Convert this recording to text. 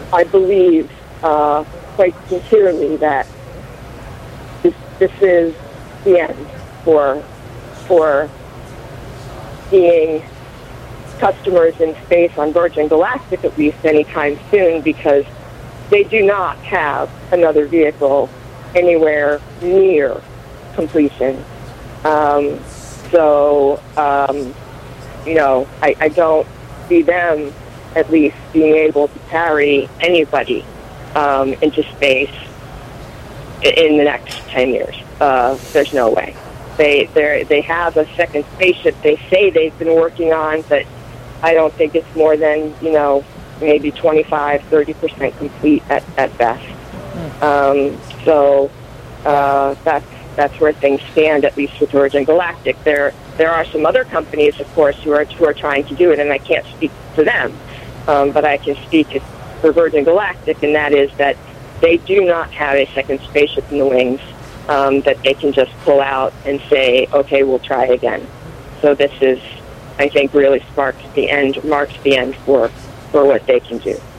I believe quite sincerely that this is the end for seeing customers in space on Virgin Galactic, at least anytime soon, because they do not have another vehicle anywhere near completion. I don't see them at least being able to carry anybody into space in the next 10 years. There's no way. They have a second spaceship they say they've been working on, but I don't think it's more than, maybe 25, 30% complete at best. That's where things stand, at least with Virgin Galactic. There are some other companies, of course, who are trying to do it, and I can't speak for them, but I can speak for Virgin Galactic, and that is that they do not have a second spaceship in the wings that they can just pull out and say, okay, we'll try again. So this is, I think, really marks the end for what they can do.